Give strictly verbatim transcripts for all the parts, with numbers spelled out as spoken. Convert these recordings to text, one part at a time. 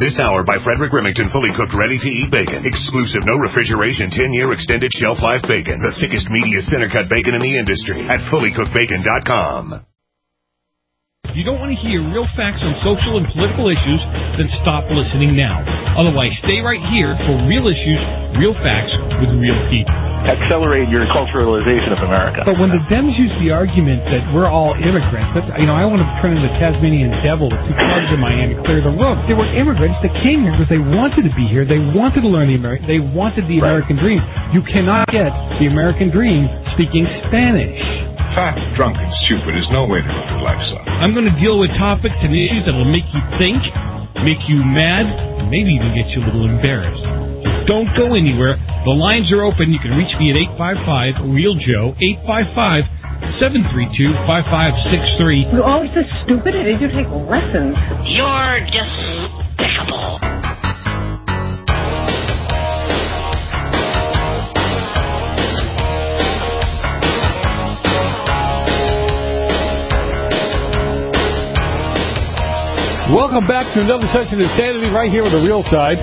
This hour by Frederick Remington, fully cooked, ready-to-eat bacon. Exclusive, no refrigeration, ten-year extended shelf life bacon. The thickest, meatiest center-cut bacon in the industry at fully cooked bacon dot com. If you don't want to hear real facts on social and political issues, then stop listening now. Otherwise, stay right here for real issues, real facts with real people. Accelerate your culturalization of America. But when the Dems use the argument that we're all immigrants, that's, you know, I want to turn into the Tasmanian devil with two clubs in my hand and clear the room. They were immigrants that came here because they wanted to be here. They wanted to learn the American. They wanted the Right. American dream. You cannot get the American dream speaking Spanish. Fat, drunk, and stupid is no way to live your life, son. I'm going to deal with topics and issues that will make you think, make you mad, and maybe even get you a little embarrassed. Don't go anywhere. The lines are open. You can reach me at eight five five, real Joe, eight five five, seven three two, five five six three. You're always so stupid. I need you to take lessons. You're despicable. Welcome back to another session of Insanity right here with the Real Side.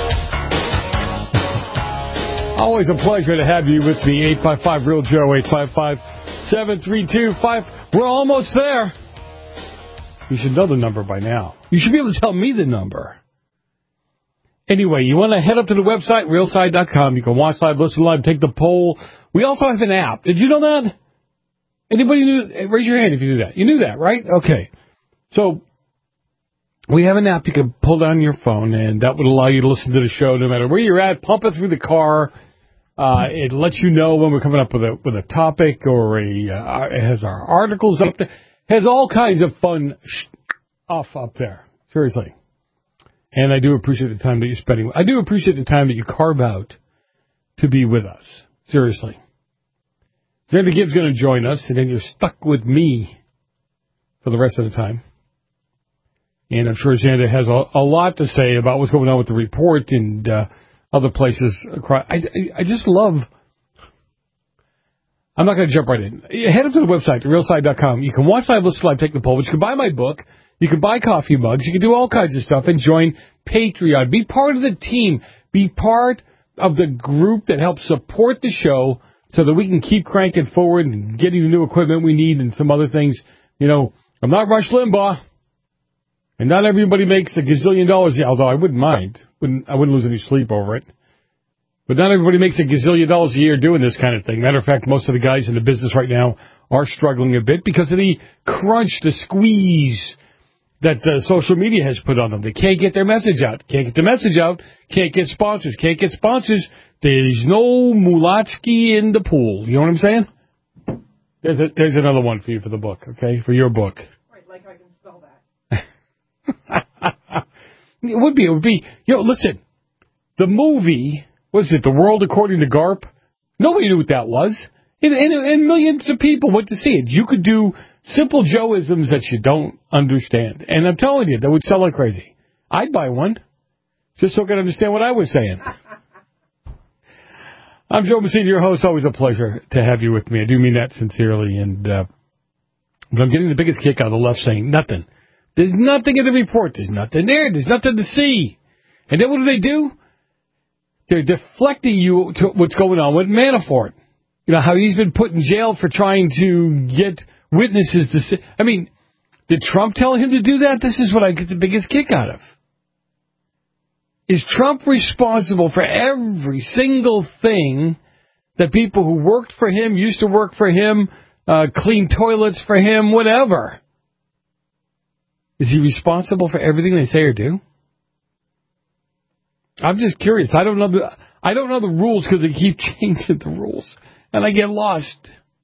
Always a pleasure to have you with me. eight five five, real Joe, eight five five, seven three two, five. We're almost there. You should know the number by now. You should be able to tell me the number. Anyway, you want to head up to the website, real side dot com. You can watch live, listen live, take the poll. We also have an app. Did you know that? Anybody knew? Raise your hand if you knew that. You knew that, right? Okay. So we have an app you can pull down your phone, and that would allow you to listen to the show no matter where you're at. Pump it through the car. Uh, it lets you know when we're coming up with a with a topic, or a uh, it has our articles up there. Has all kinds of fun stuff up there. Seriously. And I do appreciate the time that you're spending. I do appreciate the time that you carve out to be with us. Seriously. Xander Gibbs going to join us, and then you're stuck with me for the rest of the time. And I'm sure Xander has a, a lot to say about what's going on with the report and uh, other places. Across. I, I, I just love... I'm not going to jump right in. Head up to the website, the real side dot com. You can watch live, listen live, take the poll. But you can buy my book. You can buy coffee mugs. You can do all kinds of stuff and join Patreon. Be part of the team. Be part of the group that helps support the show so that we can keep cranking forward and getting the new equipment we need and some other things. You know, I'm not Rush Limbaugh. And not everybody makes a gazillion dollars, although I wouldn't mind. Wouldn't, I wouldn't lose any sleep over it. But not everybody makes a gazillion dollars a year doing this kind of thing. Matter of fact, most of the guys in the business right now are struggling a bit because of the crunch, the squeeze that uh, social media has put on them. They can't get their message out. Can't get the message out. Can't get sponsors. Can't get sponsors. There's no Mulatsky in the pool. You know what I'm saying? There's a, there's another one for you for the book, okay? For your book. Right, like I can spell that. It would be. It would be. You know, listen. The movie, what is it, The World According to Garp? Nobody knew what that was. And, and, and millions of people went to see it. You could do simple Joe-isms that you don't understand. And I'm telling you, that would sell like crazy. I'd buy one, just so I could understand what I was saying. I'm Joe Messina, your host. Always a pleasure to have you with me. I do mean that sincerely. And uh, but I'm getting the biggest kick out of the left saying nothing. There's nothing in the report. There's nothing there. There's nothing to see. And then what do they do? They're deflecting you to what's going on with Manafort. You know, how he's been put in jail for trying to get witnesses to say. I mean, did Trump tell him to do that? This is what I get the biggest kick out of. Is Trump responsible for every single thing that people who worked for him, used to work for him, uh, clean toilets for him, whatever? Is he responsible for everything they say or do? I'm just curious. I don't know the I don't know the rules because they keep changing the rules, and I get lost.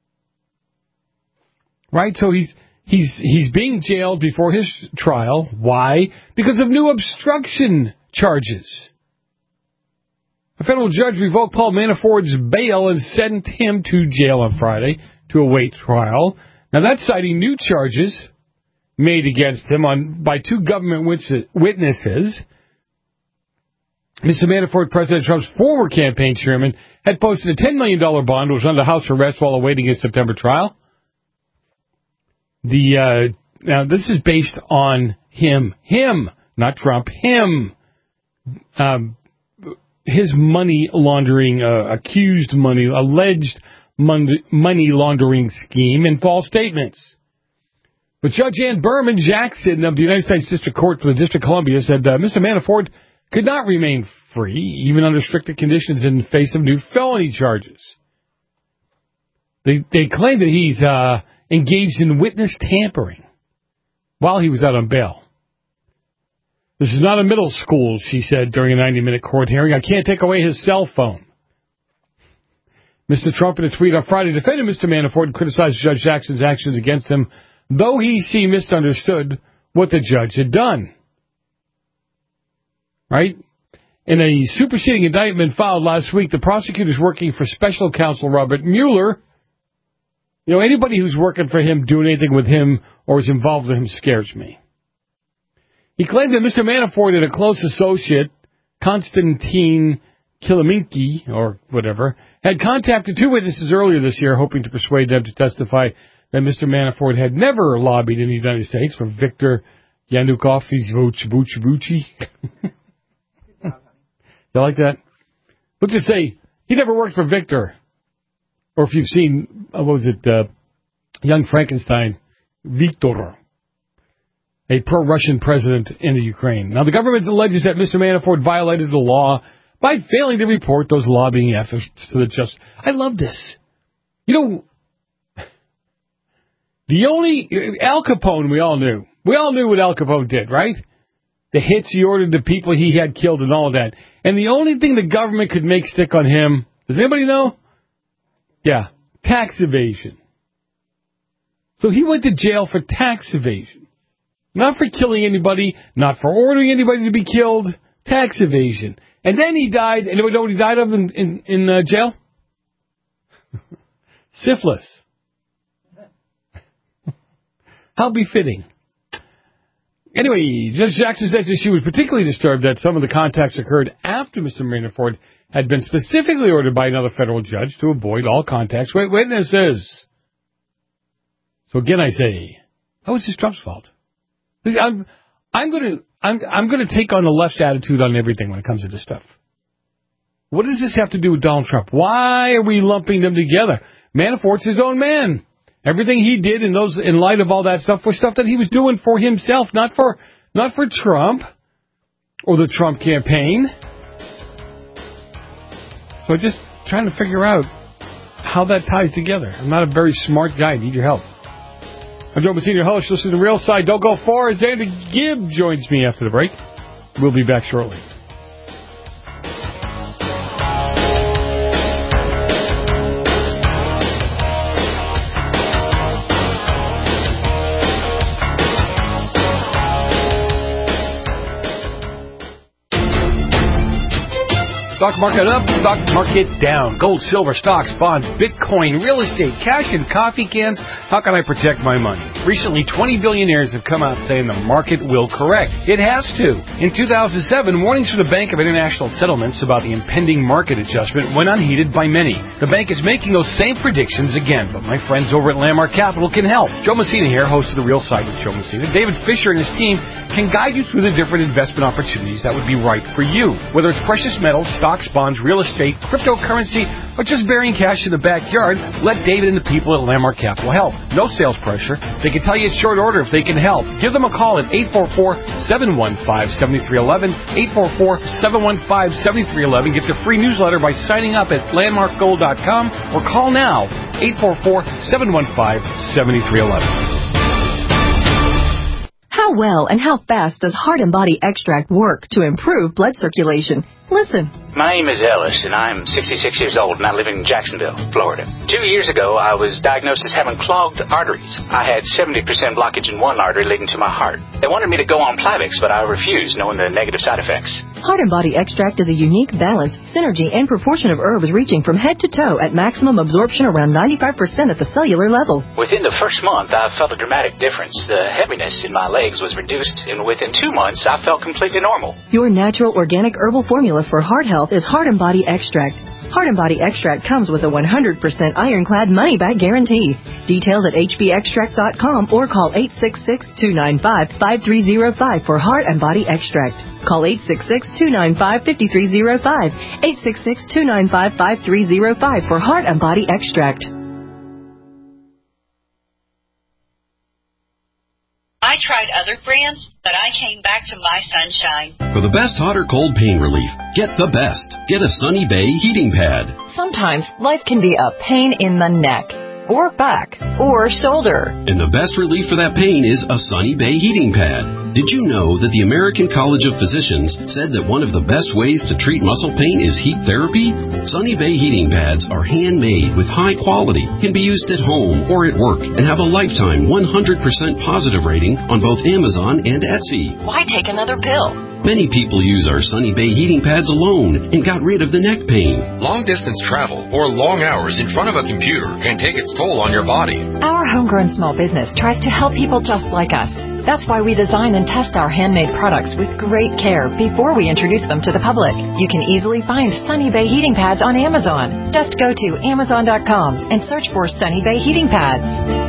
Right? So he's he's he's being jailed before his trial. Why? Because of new obstruction charges. A federal judge revoked Paul Manafort's bail and sent him to jail on Friday to await trial. Now that's citing new charges made against him on by two government witnesses. Mister Manafort, President Trump's former campaign chairman, had posted a ten million dollars bond, was under house arrest while awaiting his September trial. The uh, now, this is based on him. Him, not Trump. Him. um, his money laundering, uh, accused money, alleged money, money laundering scheme and false statements. But Judge Ann Berman Jackson of the United States District Court for the District of Columbia said uh, Mister Manafort could not remain free, even under stricter conditions in the face of new felony charges. They, they claim that he's uh, engaged in witness tampering while he was out on bail. This is not a middle school, she said during a ninety-minute court hearing. I can't take away his cell phone. Mister Trump, in a tweet on Friday, defended Mister Manafort and criticized Judge Jackson's actions against him, though he see misunderstood what the judge had done. Right? In a superseding indictment filed last week, the prosecutors working for special counsel Robert Mueller, you know, anybody who's working for him, doing anything with him, or is involved with him scares me. He claimed that Mister Manafort and a close associate, Konstantin Kilimnik, or whatever, had contacted two witnesses earlier this year, hoping to persuade them to testify that Mister Manafort had never lobbied in the United States for Viktor Yanukovych. You like that? Let's just say he never worked for Victor. Or if you've seen, uh, what was it, uh, Young Frankenstein, Viktor, a pro-Russian president in the Ukraine. Now, the government alleges that Mister Manafort violated the law by failing to report those lobbying efforts to the justice. I love this. You know, the only, Al Capone, we all knew. We all knew what Al Capone did, right? The hits he ordered, the people he had killed, and all of that. And the only thing the government could make stick on him, does anybody know? Yeah, tax evasion. So he went to jail for tax evasion. Not for killing anybody, not for ordering anybody to be killed, tax evasion. And then he died, and you know what he died of in, in, in uh, jail? Syphilis. How befitting. Anyway, Judge Jackson said that she was particularly disturbed that some of the contacts occurred after Mister Manafort had been specifically ordered by another federal judge to avoid all contacts with witnesses. So again, I say, how is this Trump's fault? I'm, I'm going to, I'm, I'm going to take on the left's attitude on everything when it comes to this stuff. What does this have to do with Donald Trump? Why are we lumping them together? Manafort's his own man. Everything he did in those, in light of all that stuff, was stuff that he was doing for himself, not for, not for Trump or the Trump campaign. So I'm just trying to figure out how that ties together. I'm not a very smart guy. I need your help. I'm Joe Messina, your host. Listen to the Real Side. Don't go far. Xander Gibb joins me after the break. We'll be back shortly. Stock market up, stock market down. Gold, silver, stocks, bonds, Bitcoin, real estate, cash, and coffee cans. How can I protect my money? Recently, twenty billionaires have come out saying the market will correct. It has to. In two thousand seven, warnings from the Bank of International Settlements about the impending market adjustment went unheeded by many. The bank is making those same predictions again, but my friends over at Landmark Capital can help. Joe Messina here, host of The Real Side with Joe Messina. David Fisher and his team can guide you through the different investment opportunities that would be right for you. Whether it's precious metals, stocks, bonds, real estate, cryptocurrency, or just burying cash in the backyard, let David and the people at Landmark Capital help. No sales pressure. They can tell you at short order if they can help. Give them a call at eight four four, seven one five, seven three one one, eight four four, seven one five, seven three one one. Get the free newsletter by signing up at landmark gold dot com or call now, eight four four, seven one five, seven three one one. How well and how fast does Heart and Body Extract work to improve blood circulation? Listen. My name is Ellis, and I'm sixty-six years old, and I live in Jacksonville, Florida. Two years ago, I was diagnosed as having clogged arteries. I had seventy percent blockage in one artery leading to my heart. They wanted me to go on Plavix, but I refused, knowing the negative side effects. Heart and Body Extract is a unique balance, synergy, and proportion of herbs reaching from head to toe at maximum absorption around ninety-five percent at the cellular level. Within the first month, I felt a dramatic difference. The heaviness in my legs was reduced, and within two months, I felt completely normal. Your natural organic herbal formula for heart health is Heart and Body Extract. Heart and Body Extract comes with a one hundred percent ironclad money-back guarantee. Details at h b extract dot com or call eight six six, two nine five, five three zero five for Heart and Body Extract. Call eight six six, two nine five, five three zero five, eight six six, two nine five, five three zero five for Heart and Body Extract. I tried other brands, but I came back to My Sunshine. For the best hot or cold pain relief, get the best. Get a Sunny Bay heating pad. Sometimes life can be a pain in the neck, or back, or shoulder. And the best relief for that pain is a Sunny Bay heating pad. Did you know that the American College of Physicians said that one of the best ways to treat muscle pain is heat therapy? Sunny Bay heating pads are handmade with high quality, can be used at home or at work, and have a lifetime one hundred percent positive rating on both Amazon and Etsy. Why take another pill? Many people use our Sunny Bay heating pads alone and got rid of the neck pain. Long-distance travel or long hours in front of a computer can take its toll on your body. Our homegrown small business tries to help people just like us. That's why we design and test our handmade products with great care before we introduce them to the public. You can easily find Sunny Bay heating pads on Amazon. Just go to amazon dot com and search for Sunny Bay heating pads.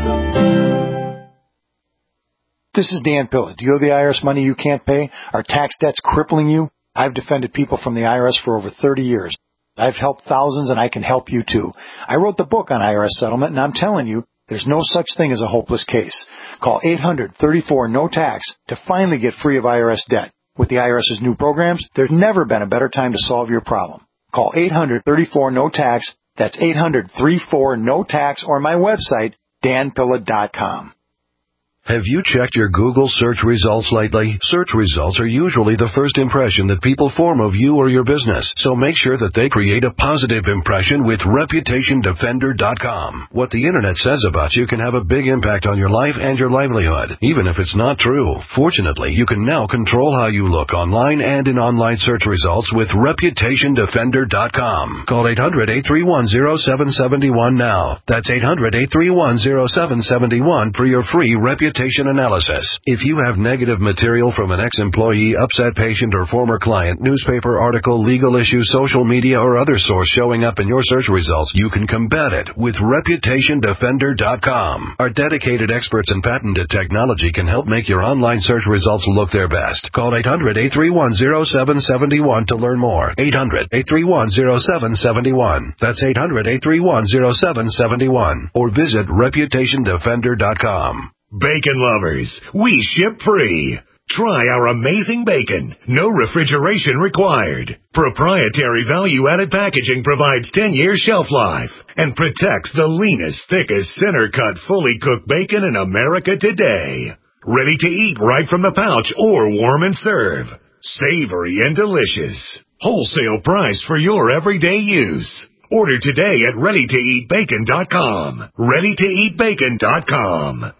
This is Dan Pilla. Do you owe the I R S money you can't pay? Are tax debts crippling you? I've defended people from the I R S for over thirty years. I've helped thousands, and I can help you too. I wrote the book on I R S settlement, and I'm telling you, there's no such thing as a hopeless case. Call eight hundred, thirty-four, no tax to finally get free of I R S debt. With the IRS's new programs, there's never been a better time to solve your problem. Call eight hundred, thirty-four, no tax. That's eight hundred, thirty-four, no tax, or my website, dan pilla dot com. Have you checked your Google search results lately? Search results are usually the first impression that people form of you or your business, so make sure that they create a positive impression with reputation defender dot com. What the Internet says about you can have a big impact on your life and your livelihood, even if it's not true. Fortunately, you can now control how you look online and in online search results with reputation defender dot com. Call eight hundred, eight three one, zero seven seven one now. That's eight hundred, eight three one, zero seven seven one for your free reputation analysis. If you have negative material from an ex-employee, upset patient, or former client, newspaper article, legal issue, social media, or other source showing up in your search results, you can combat it with reputation defender dot com. Our dedicated experts in patented technology can help make your online search results look their best. Call eight hundred, eight three one, zero seven seven one to learn more. eight hundred, eight three one, zero seven seven one. That's eight hundred, eight three one, zero seven seven one. Or visit reputation defender dot com. Bacon lovers, we ship free. Try our amazing bacon. No refrigeration required. Proprietary value-added packaging provides ten years shelf life and protects the leanest, thickest, center-cut, fully cooked bacon in America today. Ready to eat right from the pouch or warm and serve. Savory and delicious. Wholesale price for your everyday use. Order today at ready to eat bacon dot com. ready to eat bacon dot com.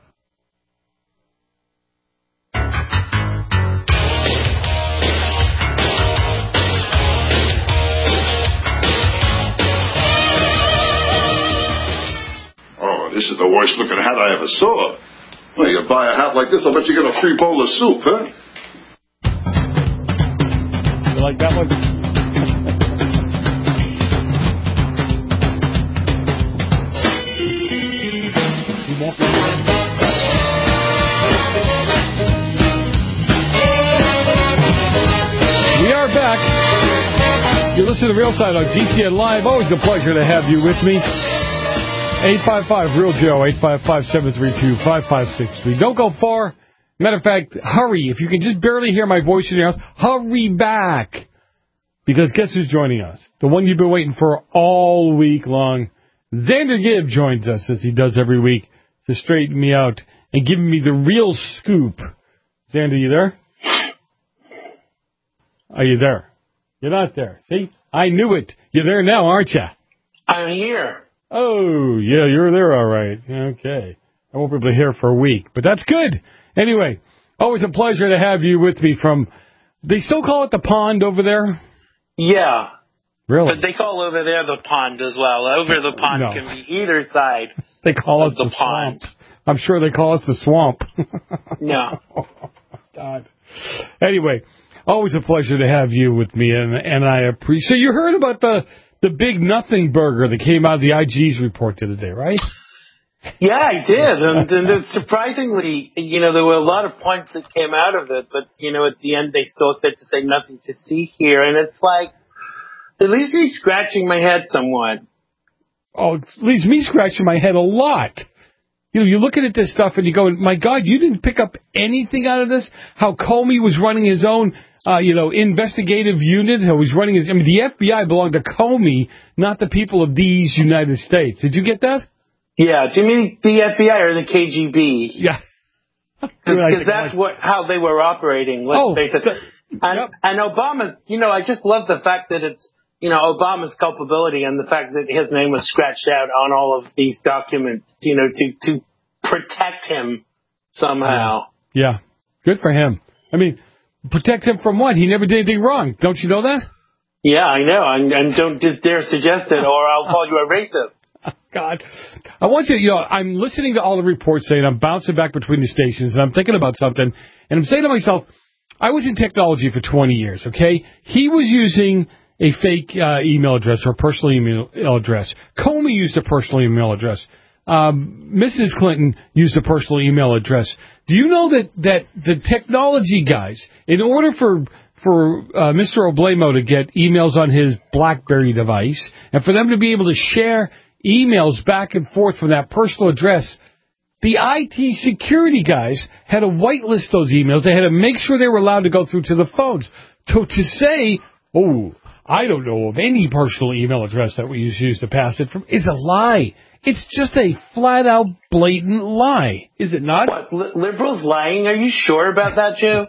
This is the worst looking hat I ever saw. Well, you buy a hat like this, I'll bet you get a free bowl of soup, huh? You like that one? We are back. You listen to Real Side on G C N Live. Always a pleasure to have you with me. eight five five, real Joe, eight five five, seven three two, five five six three. Don't go far. Matter of fact, hurry. If you can just barely hear my voice in your house, hurry back. Because guess who's joining us? The one you've been waiting for all week long. Xander Gibb joins us, as he does every week, to straighten me out and give me the real scoop. Xander, you there? Are you there? You're not there. See? I knew it. You're there now, aren't you? I'm here. Oh, yeah, you're there all right. Okay. I won't be able to hear for a week, but that's good. Anyway, always a pleasure to have you with me from, they still call it the pond over there? Yeah. Really? But they call over there the pond as well. Over the pond no. can be either side. They call us the, the pond. swamp. I'm sure they call us the swamp. No. Oh, God. Anyway, always a pleasure to have you with me, and, and I appreciate, you heard about the the big nothing burger that came out of the I G's report the other day, right? Yeah, I did. And, and surprisingly, you know, there were a lot of points that came out of it, but, you know, at the end they still said to say nothing to see here. And it's like, it leaves me scratching my head somewhat. Oh, it leaves me scratching my head a lot. You know, you're looking at this stuff and you go, my God, you didn't pick up anything out of this? How Comey was running his own, uh, you know, investigative unit. How he's running his, I mean, the F B I belonged to Comey, not the people of these United States. Did you get that? Yeah. Do you mean the F B I or the K G B? Yeah. Because that's what how they were operating. Let's oh, face it. And, yep. and Obama, you know, I just love the fact that it's, you know, Obama's culpability and the fact that his name was scratched out on all of these documents, you know, to, to protect him somehow. Yeah. Good for him. I mean, protect him from what? He never did anything wrong. Don't you know that? Yeah, I know. And, and don't just dare suggest it or I'll call you a racist. God. I want you, you know, I'm listening to all the reports saying I'm bouncing back between the stations and I'm thinking about something and I'm saying to myself, I was in technology for twenty years, okay? He was using a fake uh, email address or personal email address. Comey used a personal email address. Um, Missus Clinton used a personal email address. Do you know that, that the technology guys, in order for for uh, Mister Oblamo to get emails on his BlackBerry device and for them to be able to share emails back and forth from that personal address, the I T security guys had to whitelist those emails. They had to make sure they were allowed to go through to the phones. To, to say, oh, I don't know of any personal email address that we use to pass it from is a lie. It's just a flat-out, blatant lie. Is it not? What, li- liberals lying? Are you sure about that, Joe?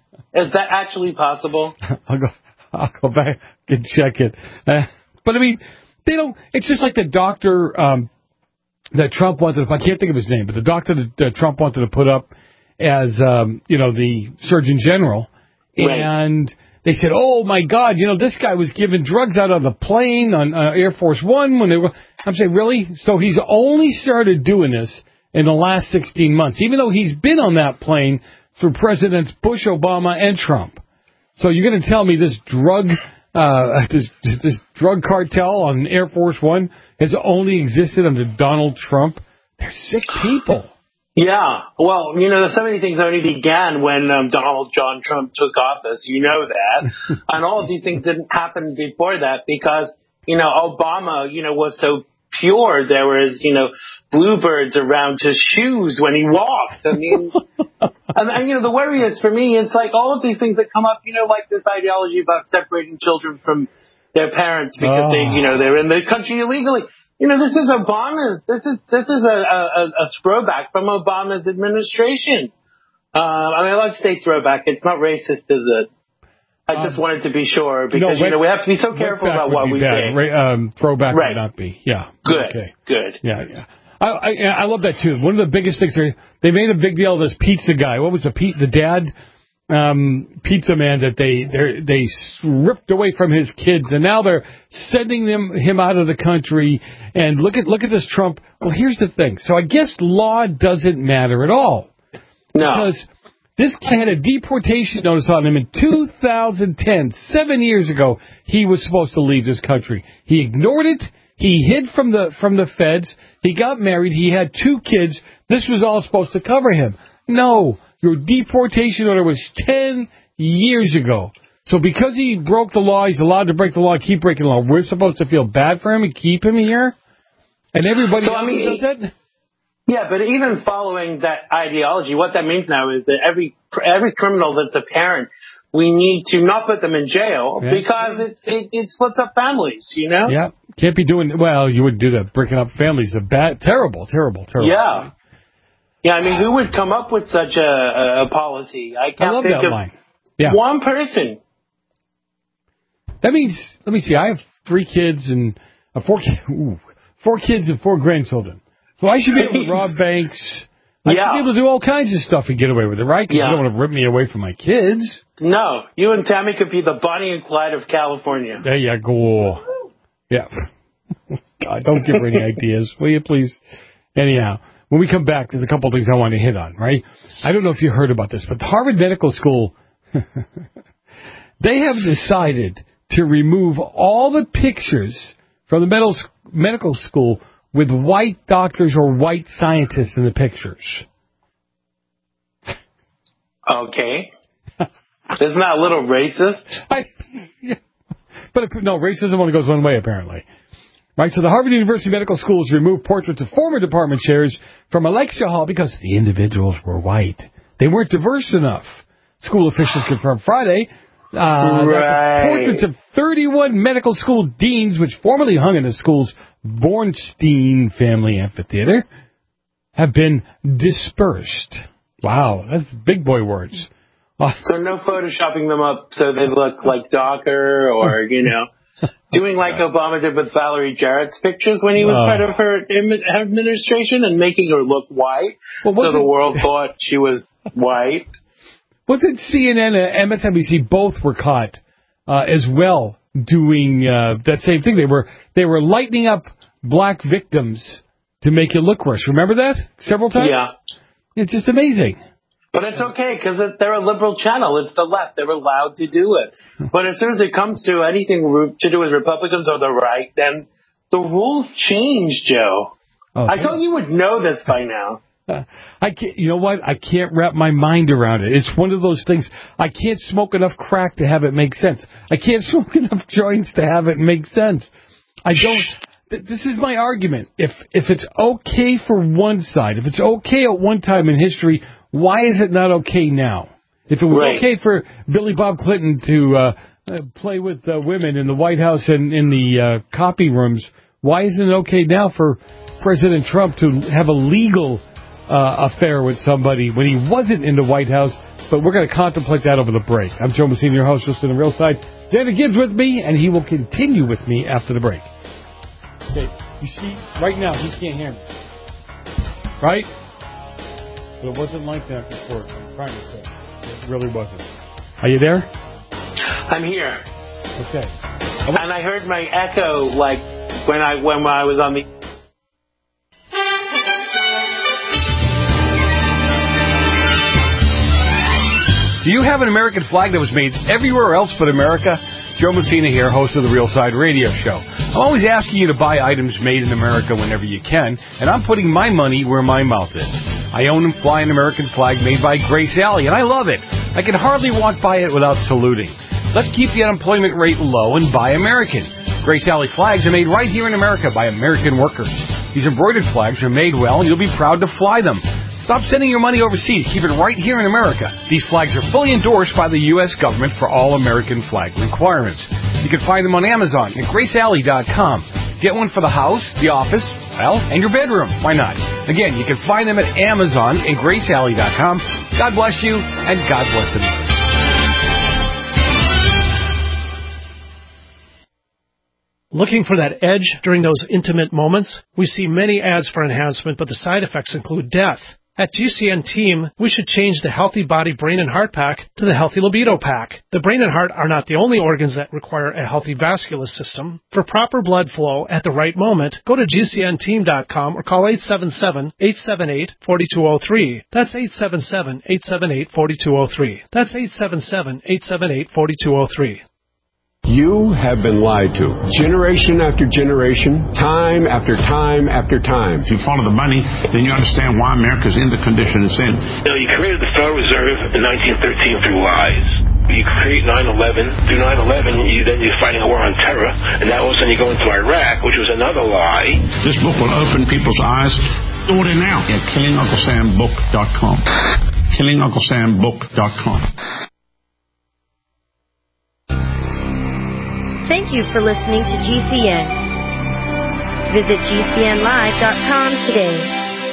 Is that actually possible? I'll go, I'll go back and check it. Uh, but, I mean, they don't... It's just like the doctor um, that Trump wanted to... I can't think of his name, but the doctor that uh, Trump wanted to put up as, um, you know, the Surgeon General. Right. And... They said, oh, my God, you know, this guy was giving drugs out on the plane on uh, Air Force One when they were... I'm saying, really? So he's only started doing this in the last sixteen months, even though he's been on that plane through Presidents Bush, Obama, and Trump. So you're going to tell me this drug uh, this, this drug cartel on Air Force One has only existed under Donald Trump? They're sick people. Yeah, well, you know, so many things only began when um, Donald John Trump took office. You know that. And all of these things didn't happen before that because, you know, Obama, you know, was so pure. There was, you know, bluebirds around his shoes when he walked. I mean, and, and, you know, the worry is for me, it's like all of these things that come up, you know, like this ideology about separating children from their parents because oh. they, you know, they're in the country illegally. You know, this is Obama's, this is, this is a, a, a throwback from Obama's administration. Uh, I mean, I like to say throwback. It's not racist, is it? I um, just wanted to be sure because, no, wet, you know, we have to be so careful about what we say. Ra- um, throwback right. would not be. Yeah. Good. Okay. Good. Yeah, yeah. I, I, I love that, too. One of the biggest things, are, they made a big deal of this pizza guy. What was the, the dad? Um, pizza man that they they ripped away from his kids, and now they're sending them him out of the country. And look at look at this Trump. Well, here's the thing. So I guess law doesn't matter at all. No. Because this guy had a deportation notice on him in two thousand ten, seven years ago. He was supposed to leave this country. He ignored it. He hid from the from the feds. He got married. He had two kids. This was all supposed to cover him. No. Your deportation order was ten years ago. So because he broke the law, he's allowed to break the law and keep breaking the law. We're supposed to feel bad for him and keep him here? And everybody so, else I mean, does it? Yeah, but even following that ideology, what that means now is that every every criminal that's a parent, we need to not put them in jail yeah. because it, it, it splits up families, you know? Yeah, can't be doing, well, you wouldn't do that. Breaking up families is bad, terrible, terrible, terrible. Yeah. Yeah, I mean, who would come up with such a, a, a policy? I can't I love think that of line. Yeah. one person. That means, let me see, I have three kids and uh, four, ooh, four kids and four grandchildren. So I should be able to rob banks. I yeah. should be able to do all kinds of stuff and get away with it, right? Because yeah. you don't want to rip me away from my kids. No, you and Tammy could be the Bonnie and Clyde of California. There you go. Yeah. God, don't give her any ideas, will you, please? Anyhow. When we come back, there's a couple of things I want to hit on, right? I don't know if you heard about this, but the Harvard Medical School, they have decided to remove all the pictures from the medical medical school with white doctors or white scientists in the pictures. Okay. Isn't that a little racist? I, yeah. But it, no, racism only goes one way, apparently. Right, so the Harvard University Medical Schools removed portraits of former department chairs from a lecture hall because the individuals were white. They weren't diverse enough. School officials confirmed Friday uh, right. that the portraits of thirty-one medical school deans, which formerly hung in the school's Bornstein Family Amphitheater, have been dispersed. Wow, that's big boy words. So no photoshopping them up so they look like Docker or, you know, doing like Obama did with Valerie Jarrett's pictures when he was uh, part of her administration and making her look white. Well, so the world thought she was white. Wasn't C N N and M S N B C both were caught uh, as well doing uh, that same thing? They were they were lightening up black victims to make it look worse. Remember that several times? Yeah. It's just amazing. But it's okay, because they're a liberal channel. It's the left. They're allowed to do it. But as soon as it comes to anything to do with Republicans or the right, then the rules change, Joe. Oh, I thought you would know this by now. Uh, I can't. You know what? I can't wrap my mind around it. It's one of those things. I can't smoke enough crack to have it make sense. I can't smoke enough joints to have it make sense. I don't... This is my argument. If if it's okay for one side, if it's okay at one time in history, why is it not okay now? If it was right. okay for Billy Bob Clinton to uh, play with uh, women in the White House and in the uh, copy rooms, why isn't it okay now for President Trump to have a legal uh, affair with somebody when he wasn't in the White House? But we're going to contemplate that over the break. I'm Joe Messina, your host, just in the Real Side. David Gibbs with me, and he will continue with me after the break. Okay, you see, right now, he can't hear me. Right? But it wasn't like that before. I'm trying to say. It really wasn't. Are you there? I'm here. Okay. And I heard my echo, like, when I when I was on the... Do you have an American flag that was made everywhere else but America? Joe Messina here, host of the Real Side Radio Show. I'm always asking you to buy items made in America whenever you can, and I'm putting my money where my mouth is. I own and fly an American flag made by Grace Alley, and I love it. I can hardly walk by it without saluting. Let's keep the unemployment rate low and buy American. Grace Alley flags are made right here in America by American workers. These embroidered flags are made well, and you'll be proud to fly them. Stop sending your money overseas. Keep it right here in America. These flags are fully endorsed by the U S government for all American flag requirements. You can find them on Amazon at grace alley dot com. Get one for the house, the office, well, and your bedroom. Why not? Again, you can find them at Amazon and grace alley dot com. God bless you, and God bless America. Looking for that edge during those intimate moments? We see many ads for enhancement, but the side effects include death. At G C N Team, we should change the Healthy Body, Brain, and Heart Pack to the Healthy Libido Pack. The brain and heart are not the only organs that require a healthy vascular system. For proper blood flow at the right moment, go to G C N team dot com or call eight seven seven, eight seven eight, four two zero three. That's eight seven seven, eight seven eight, four two zero three. That's eight seven seven, eight seven eight, four two zero three. You have been lied to. Generation after generation, time after time after time. If you follow the money, then you understand why America's in the condition it's in. You know, you created the Federal Reserve in nineteen thirteen through lies. You create nine eleven. Through nine eleven, you, then you're fighting a war on terror. And now all of a sudden you go into Iraq, which was another lie. This book will open people's eyes. Order now at killing uncle sam book dot com. killing uncle sam book dot com. Thank you for listening to G C N. Visit G C N live dot com today.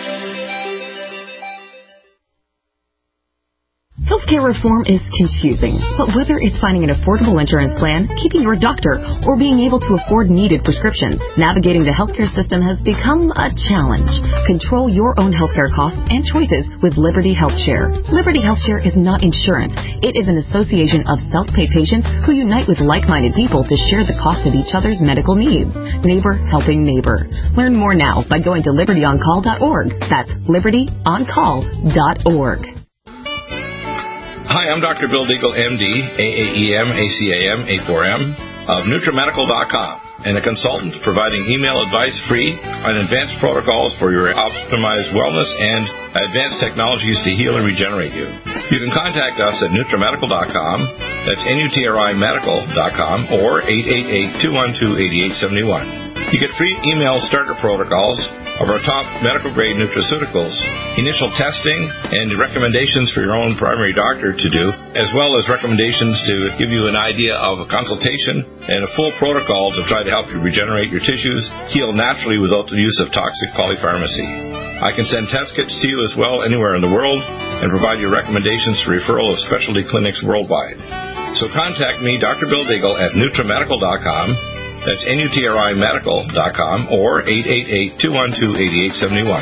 Healthcare reform is confusing, but whether it's finding an affordable insurance plan, keeping your doctor, or being able to afford needed prescriptions, navigating the healthcare system has become a challenge. Control your own healthcare costs and choices with Liberty HealthShare. Liberty HealthShare is not insurance. It is an association of self-pay patients who unite with like-minded people to share the cost of each other's medical needs. Neighbor helping neighbor. Learn more now by going to liberty on call dot org. That's liberty on call dot org. Hi, I'm Doctor Bill Deagle, M D, A A E M, A C A M, A four M. of NutriMedical dot com and a consultant providing email advice free on advanced protocols for your optimized wellness and advanced technologies to heal and regenerate you. You can contact us at NutriMedical dot com, that's N U T R I Medical dot com, or eight eight eight, two one two, eight eight seven one. You get free email starter protocols of our top medical-grade nutraceuticals, initial testing, and recommendations for your own primary doctor to do, as well as recommendations to give you an idea of a consultation and a full protocol to try to help you regenerate your tissues, heal naturally without the use of toxic polypharmacy. I can send test kits to you as well anywhere in the world and provide you recommendations for referral of specialty clinics worldwide. So contact me, Doctor Bill Deagle, at NutriMedical dot com. That's N U T R I Medical dot com or eight eight eight, two one two, eight eight seven one.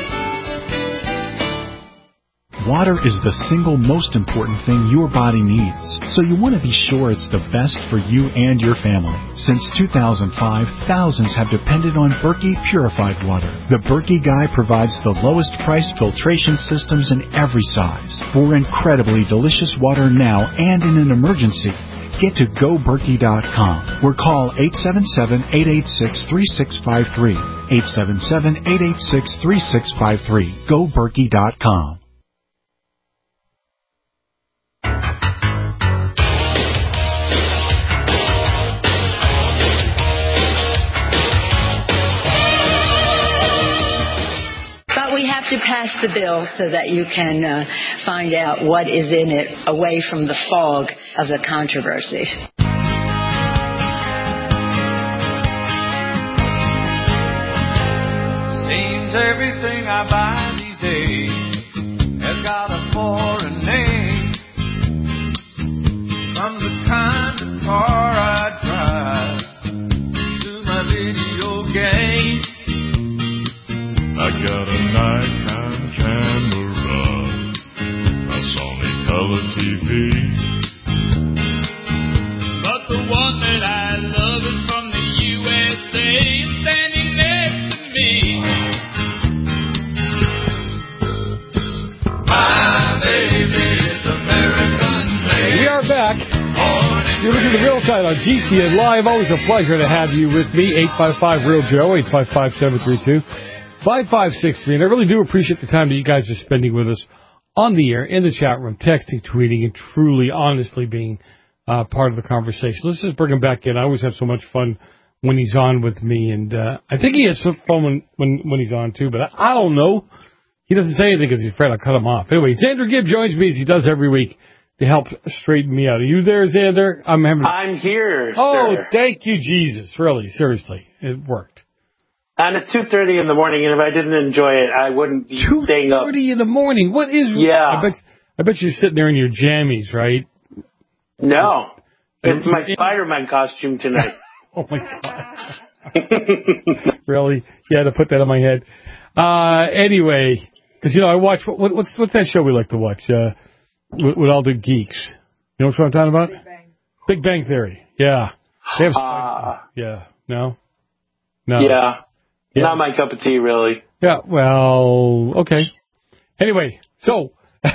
Water is the single most important thing your body needs, so you want to be sure it's the best for you and your family. Since two thousand five, thousands have depended on Berkey purified water. The Berkey Guy provides the lowest priced filtration systems in every size for incredibly delicious water now and in an emergency. Get to go berkey dot com or call eight seven seven, eight eight six, three six five three. eight seven seven, eight eight six, three six five three. go berkey dot com. We have to pass the bill so that you can uh, find out what is in it away from the fog of the controversy. Seems everything I buy these days has got a foreign name. From the kind of car I drive to my video game. I got a Nikon camera, a Sony color T V. But the one that I love is from the U S A, standing next to me. My baby is American made. We are back. You're listening to Real Time on G C N Live. Always a pleasure to have you with me. eight five five, real Joe, eight five five, seven three two, five five six three. And I really do appreciate the time that you guys are spending with us on the air, in the chat room, texting, tweeting, and truly, honestly being uh, part of the conversation. Let's just bring him back in. I always have so much fun when he's on with me. And uh, I think he has some fun when, when, when he's on, too. But I, I don't know. He doesn't say anything because he's afraid I'll cut him off. Anyway, Xander Gibb joins me as he does every week to help straighten me out. Are you there, Xander? I'm having... I'm here, Oh, sir. thank you, Jesus. Really, seriously. It worked. And it's two thirty in the morning, and if I didn't enjoy it, I wouldn't be staying up. two thirty in the morning? What is... Yeah. I bet, I bet you're sitting there in your jammies, right? No. It's my Spider-Man costume tonight. Oh, my God. Really? You had to put that on my head. Uh, anyway, because, you know, I watch... What, what's, what's that show we like to watch? Uh, with, with all the geeks. You know what I'm talking about? Big Bang, Big Bang Theory. Yeah. They have... Uh, yeah. No? No. Yeah. Yeah. Not my cup of tea, really. Yeah, well, okay. Anyway, so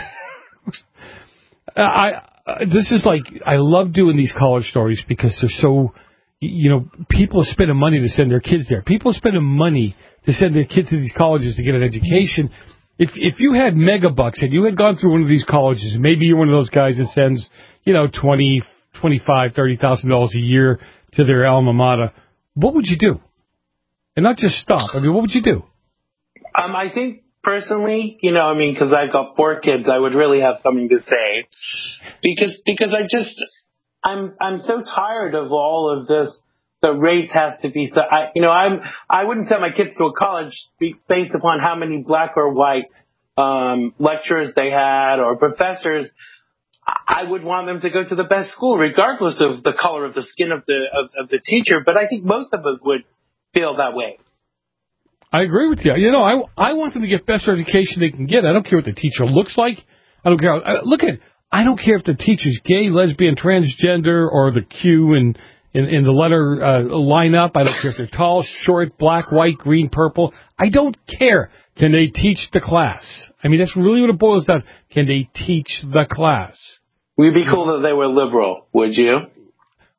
I uh, this is like, I love doing these college stories because they're so, you know, people are spending money to send their kids there. People are spending money to send their kids to these colleges to get an education. If if you had mega bucks and you had gone through one of these colleges, and maybe you're one of those guys that sends, you know, twenty, twenty-five, thirty thousand dollars a year to their alma mater, what would you do? And not just stop. I mean, what would you do? Um, I think personally, you know, I mean, because I've got four kids, I would really have something to say, because because I just I'm I'm so tired of all of this. The race has to be so. I, you know, I'm I wouldn't send my kids to a college based upon how many black or white um, lecturers they had or professors. I would want them to go to the best school, regardless of the color of the skin of the of, of the teacher. But I think most of us would feel that way. I agree with you. You know, I, I want them to get best education they can get. I don't care what the teacher looks like. I don't care. I, look at, I don't care if the teacher's gay, lesbian, transgender, or the Q in, in, in the letter uh, lineup. I don't care if they're tall, short, black, white, green, purple. I don't care. Can they teach the class? I mean, that's really what it boils down. Can they teach the class? Would it be cool that they were liberal, would you?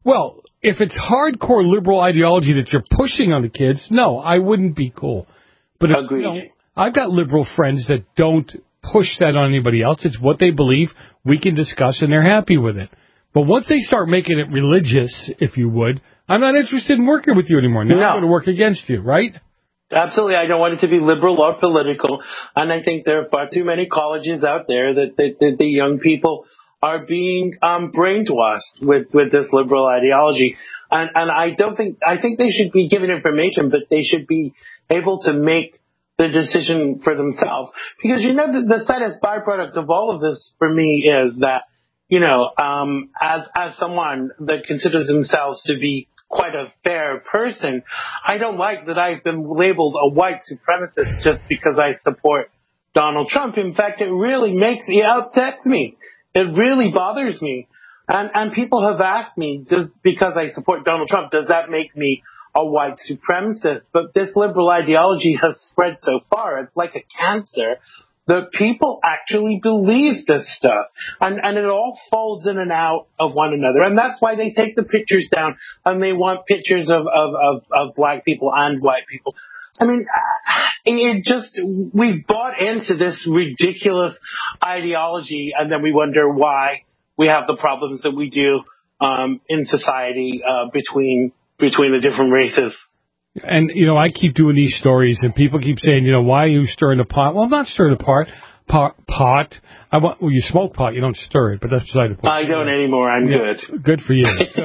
Well, if it's hardcore liberal ideology that you're pushing on the kids, no, I wouldn't be cool. But if, you know, I've got liberal friends that don't push that on anybody else. It's what they believe. We can discuss, and they're happy with it. But once they start making it religious, if you would, I'm not interested in working with you anymore. Now No. I'm going to work against you, right? Absolutely. I don't want it to be liberal or political. And I think there are far too many colleges out there that, that, that the young people are being um, brainwashed with, with this liberal ideology. And, and I don't think, I think they should be given information, but they should be able to make the decision for themselves. Because, you know, the, the saddest byproduct of all of this for me is that, you know, um, as, as someone that considers themselves to be quite a fair person, I don't like that I've been labeled a white supremacist just because I support Donald Trump. In fact, it really makes me, it upsets me. It really bothers me. And, and people have asked me, does, because I support Donald Trump, does that make me a white supremacist? But this liberal ideology has spread so far, it's like a cancer, that people actually believe this stuff. And, and it all folds in and out of one another. And that's why they take the pictures down and they want pictures of, of, of, of black people and white people. I mean, it just, we've bought into this ridiculous ideology, and then we wonder why we have the problems that we do um, in society uh, between between the different races. And, you know, I keep doing these stories, and people keep saying, you know, why are you stirring the pot? Well, I'm not stirring the pot. Pot. pot. I want, well, you smoke pot, you don't stir it, but that's beside the point. I don't anymore. I'm yeah, good. Good for you. So,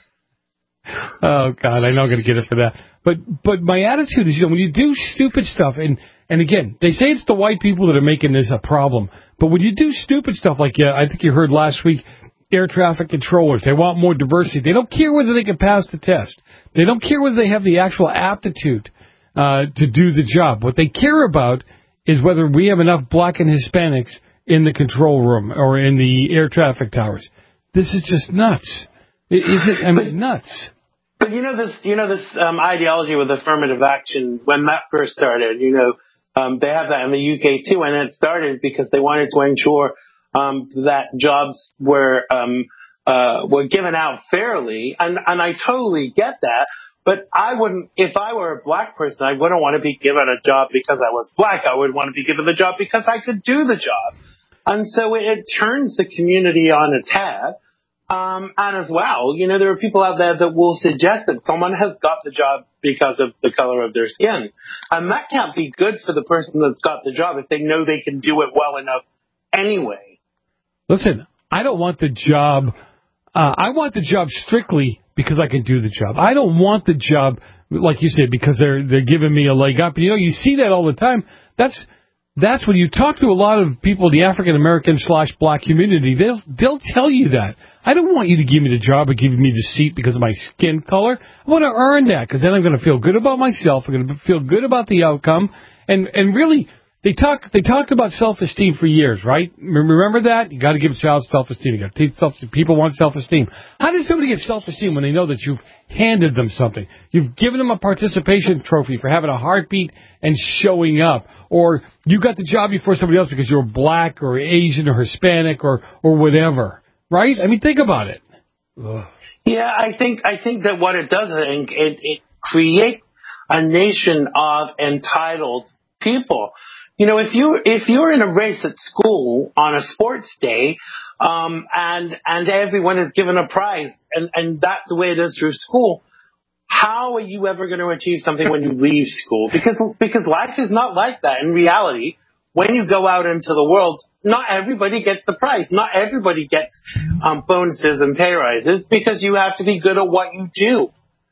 oh, God, I know I'm going to get it for that. But but my attitude is, you know, when you do stupid stuff, and, and again, they say it's the white people that are making this a problem, but when you do stupid stuff like, yeah, I think you heard last week, air traffic controllers, they want more diversity. They don't care whether they can pass the test. They don't care whether they have the actual aptitude uh, to do the job. What they care about is whether we have enough black and Hispanics in the control room or in the air traffic towers. This is just nuts. Is it? I mean, nuts. But you know this, you know this um, ideology with affirmative action. When that first started, you know, um, they have that in the U K too, and it started because they wanted to ensure um, that jobs were um, uh, were given out fairly, and and I totally get that. But I wouldn't, if I were a black person, I wouldn't want to be given a job because I was black. I would want to be given the job because I could do the job, and so it, it turns the community on its head. Um, and as well, you know, there are people out there that will suggest that someone has got the job because of the color of their skin. And that can't be good for the person that's got the job if they know they can do it well enough anyway. Listen, I don't want the job. Uh, I want the job strictly because I can do the job. I don't want the job, like you said, because they're they're giving me a leg up. You know, you see that all the time. That's That's when you talk to a lot of people in the African American slash black community, they'll they'll tell you that. I don't want you to give me the job or give me the seat because of my skin color. I want to earn that because then I'm going to feel good about myself. I'm going to feel good about the outcome. And and really, they talk they talked about self-esteem for years, right? Remember that? You got to give a child self-esteem. You got to teach self. People want self-esteem. How does somebody get self-esteem when they know that you've handed them something? You've given them a participation trophy for having a heartbeat and showing up. Or you got the job before somebody else because you're black or Asian or Hispanic or, or whatever, right? I mean, think about it. Ugh. Yeah, I think I think that what it does is it, it creates a nation of entitled people. You know, if you if you're in a race at school on a sports day, um, and and everyone is given a prize, and, and that's the way it is through school, how are you ever going to achieve something when you leave school? Because because life is not like that. In reality, when you go out into the world, not everybody gets the prize. Not everybody gets um, bonuses and pay rises because you have to be good at what you do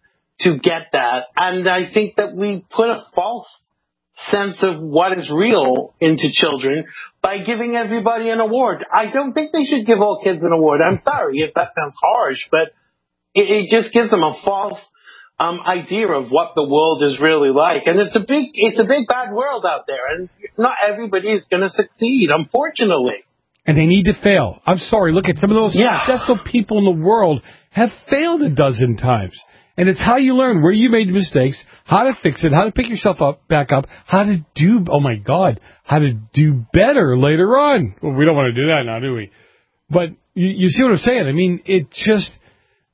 to get that. And I think that we put a false sense of what is real into children by giving everybody an award. I don't think they should give all kids an award. I'm sorry if that sounds harsh, but it, it just gives them a false Um, idea of what the world is really like. And it's a big, it's a big bad world out there, and not everybody is going to succeed, unfortunately. And they need to fail. I'm sorry, look at some of those yeah. successful people in the world have failed a dozen times. And it's how you learn where you made mistakes, how to fix it, how to pick yourself up, back up, how to do, oh my God, how to do better later on. Well, we don't want to do that now, do we? But you, you see what I'm saying? I mean, it just,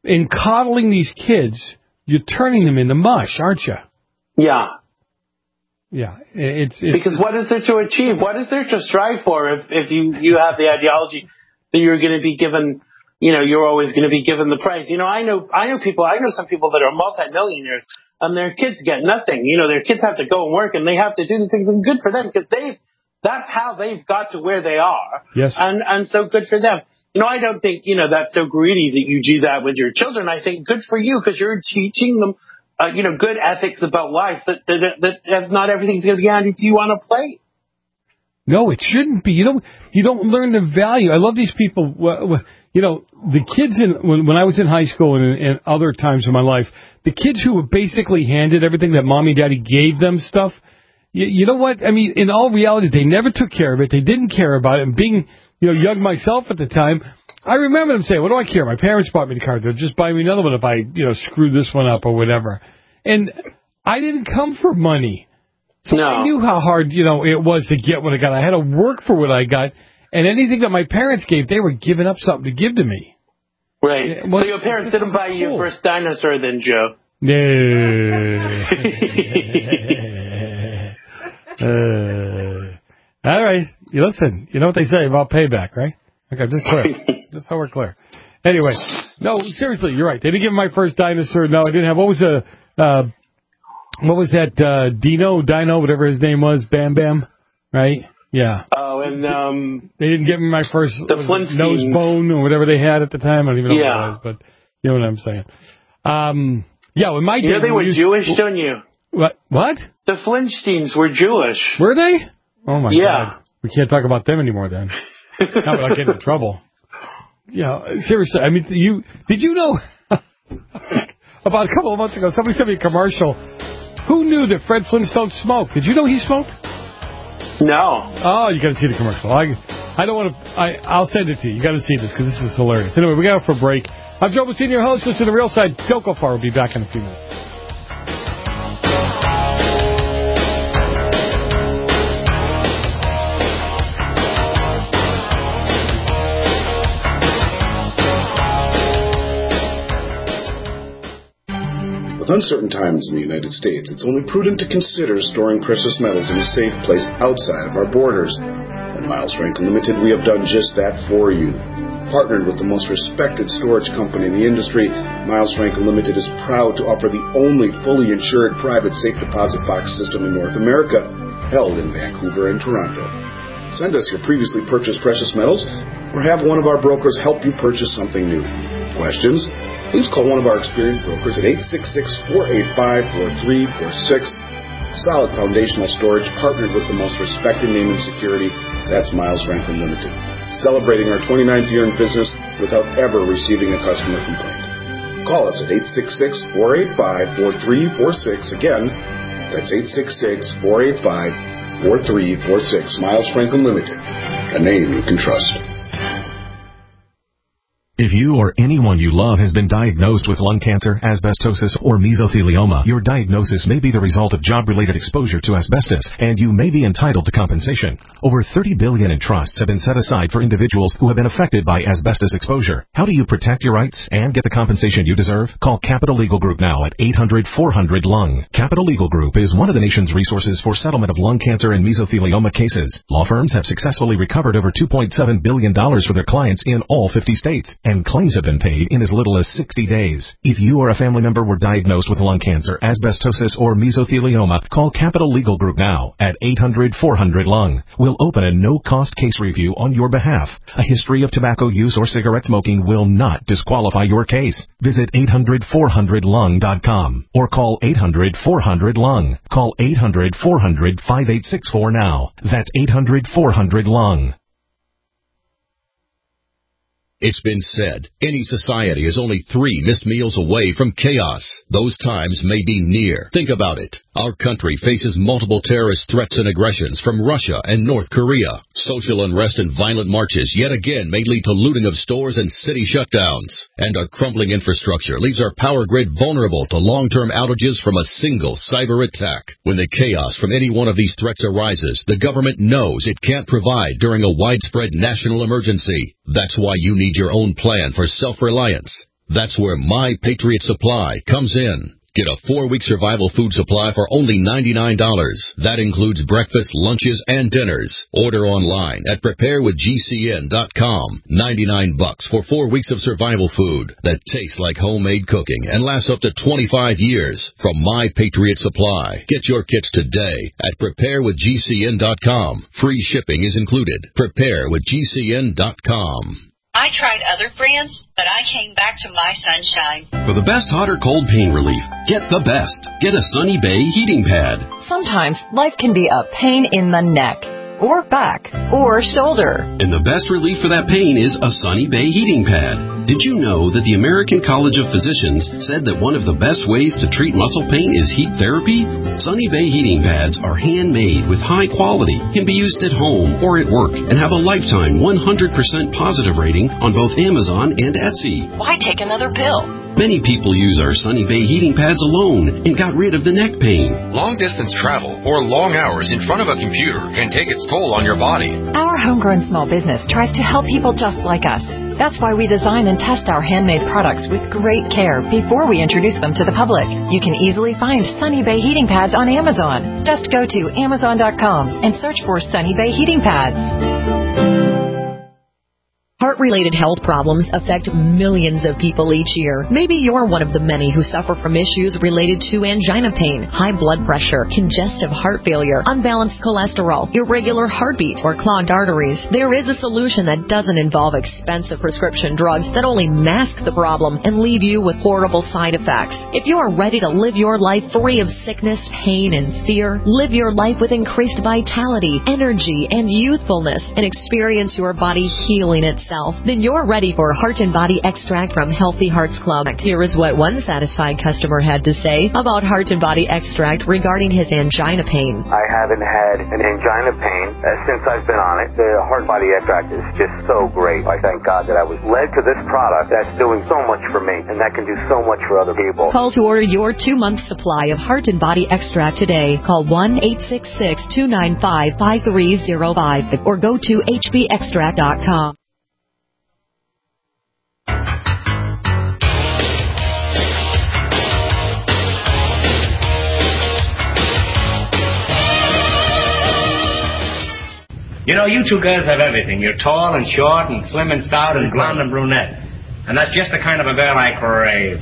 in coddling these kids, you're turning them into mush, aren't you? Yeah. Yeah. It's, it's because what is there to achieve? What is there to strive for if, if you, you have the ideology that you're going to be given, you know, you're always going to be given the prize? You know, I know, I know people, I know some people that are multimillionaires and their kids get nothing. You know, their kids have to go and work and they have to do the things, and good for them because they, that's how they've got to where they are. Yes. And, and so good for them. You know, I don't think, you know, that's so greedy that you do that with your children. I think good for you because you're teaching them, uh, you know, good ethics about life that, that, that, that not everything's going to be handed to you on a plate. No, it shouldn't be. You don't, you don't learn the value. I love these people. You know, the kids in, when, when I was in high school and, and other times in my life, the kids who were basically handed everything that mommy and daddy gave them stuff, you, you know what? I mean, in all reality, they never took care of it. They didn't care about it. And being, you know, young myself at the time, I remember them saying, what do I care? My parents bought me the car. They'll just buy me another one if I, you know, screw this one up or whatever. And I didn't come for money. So no. I knew how hard, you know, it was to get what I got. I had to work for what I got. And anything that my parents gave, they were giving up something to give to me. Right. Well, so your parents didn't buy you your first dinosaur then, Joe? No. uh, all right. You listen, you know what they say about payback, right? Okay, just clear. Just so we're clear. Anyway, no, seriously, you're right. They didn't give me my first dinosaur. No, I didn't have, what was the, uh, what was that, uh, Dino, Dino, whatever his name was, Bam Bam, right? Yeah. Oh, and, um... They didn't give me my first nose bone or whatever they had at the time. I don't even know yeah. what it was, but you know what I'm saying. Um, yeah, when my You know they were used, Jewish, don't you? What? What? The Flintstones were Jewish. Were they? Oh, my yeah. God. We can't talk about them anymore then. How about I get in trouble? Yeah, seriously. I mean, you did you know about a couple of months ago, somebody sent me a commercial. Who knew that Fred Flintstone smoked? Did you know he smoked? No. Oh, you got to see the commercial. I, I don't want to. I, I'll send it to you. You got to see this because this is hilarious. Anyway, we got out for a break. I'm Joe Messina, your host. Listen to the Real Side. Don't go far. We'll be back in a few minutes. With uncertain times in the United States, it's only prudent to consider storing precious metals in a safe place outside of our borders. At Miles Franklin Limited, we have done just that for you. Partnered with the most respected storage company in the industry, Miles Franklin Limited is proud to offer the only fully insured private safe deposit box system in North America, held in Vancouver and Toronto. Send us your previously purchased precious metals, or have one of our brokers help you purchase something new. Questions? Please call one of our experienced brokers at eight six six, four eight five, four three four six. Solid foundational storage partnered with the most respected name in security. That's Miles Franklin Limited. Celebrating our twenty-ninth year in business without ever receiving a customer complaint. Call us at eight six six, four eight five, four three four six. Again, that's eight six six, four eight five, four three four six. Miles Franklin Limited. A name you can trust. If you or anyone you love has been diagnosed with lung cancer, asbestosis, or mesothelioma, your diagnosis may be the result of job-related exposure to asbestos, and you may be entitled to compensation. Over thirty billion dollars in trusts have been set aside for individuals who have been affected by asbestos exposure. How do you protect your rights and get the compensation you deserve? Call Capital Legal Group now at eight hundred, four hundred, lung. Capital Legal Group is one of the nation's resources for settlement of lung cancer and mesothelioma cases. Law firms have successfully recovered over two point seven billion dollars for their clients in all fifty states. And claims have been paid in as little as sixty days. If you or a family member were diagnosed with lung cancer, asbestosis, or mesothelioma, call Capital Legal Group now at eight hundred, four hundred, lung. We'll open a no-cost case review on your behalf. A history of tobacco use or cigarette smoking will not disqualify your case. Visit eight hundred, four hundred, lung dot com or call eight hundred, four hundred, lung. Call eight hundred, four hundred, five eight six four now. That's eight hundred, four hundred, lung. It's been said, any society is only three missed meals away from chaos. Those times may be near. Think about it. Our country faces multiple terrorist threats and aggressions from Russia and North Korea. Social unrest and violent marches yet again may lead to looting of stores and city shutdowns. And our crumbling infrastructure leaves our power grid vulnerable to long-term outages from a single cyber attack. When the chaos from any one of these threats arises, the government knows it can't provide during a widespread national emergency. That's why you need your own plan for self-reliance. That's where My Patriot Supply comes in. Get a four-week survival food supply for only ninety-nine dollars. That includes breakfast, lunches, and dinners. Order online at prepare with G C N dot com. ninety-nine bucks for four weeks of survival food that tastes like homemade cooking and lasts up to twenty-five years from My Patriot Supply. Get your kits today at prepare with G C N dot com. Free shipping is included. prepare with G C N dot com. I tried other brands, but I came back to My Sunshine. For the best hot or cold pain relief, get the best. Get a Sunny Bay heating pad. Sometimes life can be a pain in the neck, or back, or shoulder. And the best relief for that pain is a Sunny Bay heating pad. Did you know that the American College of Physicians said that one of the best ways to treat muscle pain is heat therapy? Sunny Bay heating pads are handmade with high quality, can be used at home or at work, and have a lifetime one hundred percent positive rating on both Amazon and Etsy. Why take another pill? Many people use our Sunny Bay heating pads alone and got rid of the neck pain. Long-distance travel or long hours in front of a computer can take its toll on your body. Our homegrown small business tries to help people just like us. That's why we design and test our handmade products with great care before we introduce them to the public. You can easily find Sunny Bay heating pads on Amazon. Just go to amazon dot com and search for Sunny Bay heating pads. Heart-related health problems affect millions of people each year. Maybe you're one of the many who suffer from issues related to angina pain, high blood pressure, congestive heart failure, unbalanced cholesterol, irregular heartbeat, or clogged arteries. There is a solution that doesn't involve expensive prescription drugs that only mask the problem and leave you with horrible side effects. If you are ready to live your life free of sickness, pain, and fear, live your life with increased vitality, energy, and youthfulness, and experience your body healing itself, then you're ready for Heart and Body Extract from Healthy Hearts Club. Here is what one satisfied customer had to say about Heart and Body Extract regarding his angina pain. I haven't had an angina pain uh, since I've been on it. The Heart and Body Extract is just so great. I thank God that I was led to this product that's doing so much for me, and that can do so much for other people. Call to order your two-month supply of Heart and Body Extract today. Call one eight six six, two nine five, five three zero five or go to H B extract dot com. You know, you two guys have everything. You're tall and short and slim and stout and blonde and brunette. And that's just the kind of a girl I crave.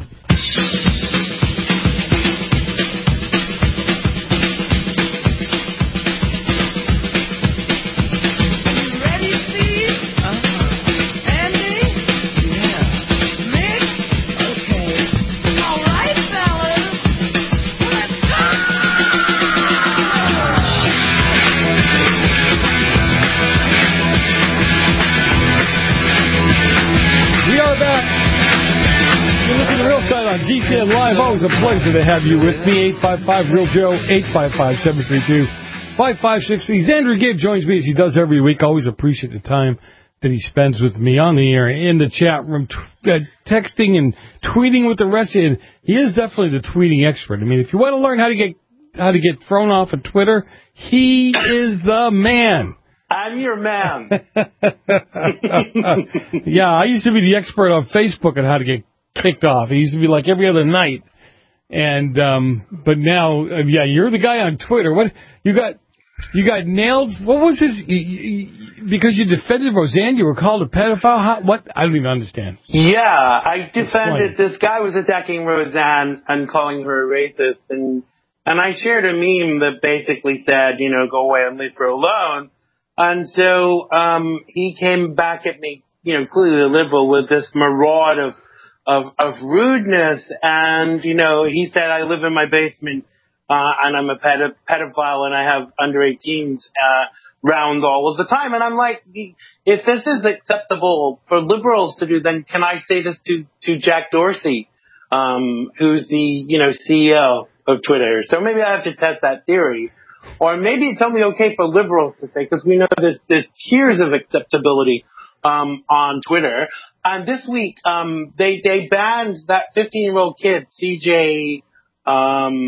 G C N Live, always a pleasure to have you with me. eight five five, real Joe, eight five five, seven three two, five five six zero. Xander Gibb joins me as he does every week. Always appreciate the time that he spends with me on the air, in the chat room, t- uh, texting and tweeting with the rest of you. He is definitely the tweeting expert. I mean, if you want to learn how to get how to get thrown off of Twitter, he is the man. I'm your man. Yeah, I used to be the expert on Facebook on how to get kicked off. It used to be like every other night, and um, but now, uh, yeah, you're the guy on Twitter. What you got? You got nailed. What was his? You, you, because you defended Roseanne, you were called a pedophile. How, what? I don't even understand. Yeah, I defended. Explain. This guy was attacking Roseanne and calling her a racist, and and I shared a meme that basically said, you know, go away and leave her alone. And so um, he came back at me, you know, clearly a liberal, with this maraud of. Of, of rudeness, and, you know, he said, I live in my basement, uh, and I'm a ped- pedophile, and I have under eighteens, uh, round all of the time. And I'm like, if this is acceptable for liberals to do, then can I say this to, to Jack Dorsey, um, who's the, you know, C E O of Twitter? So maybe I have to test that theory. Or maybe it's only okay for liberals to say, because we know there's, there's tiers of acceptability Um, on Twitter. And this week, um, they, they banned that fifteen-year-old kid, C J,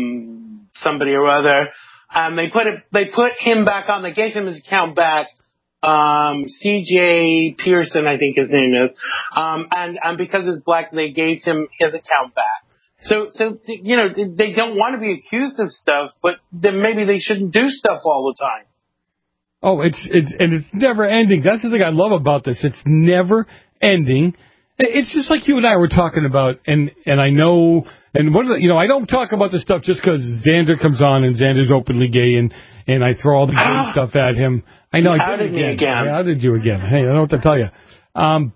um, somebody or other, and they put it, they put him back on, they gave him his account back, um, C J Pearson, I think his name is, um, and, and because he's black, they gave him his account back. So, so you know, they don't want to be accused of stuff, but then maybe they shouldn't do stuff all the time. Oh, it's it's and it's never ending. That's the thing I love about this. It's never ending. It's just like you and I were talking about, and and I know, and what you know, I don't talk about this stuff just because Xander comes on and Xander's openly gay, and and I throw all the gay stuff at him. I know I did it again. again. How did you again? Hey, I don't know what to tell you. Um,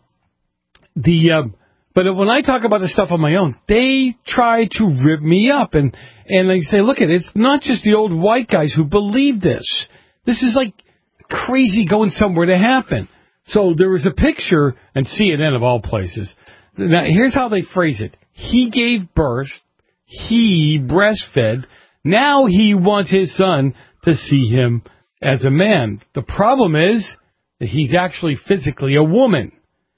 the um, but when I talk about this stuff on my own, they try to rip me up, and and they say, look, it, it's not just the old white guys who believe this. This is like crazy going somewhere to happen. So there was a picture, and C N N of all places. Now, here's how they phrase it. He gave birth. He breastfed. Now he wants his son to see him as a man. The problem is that he's actually physically a woman.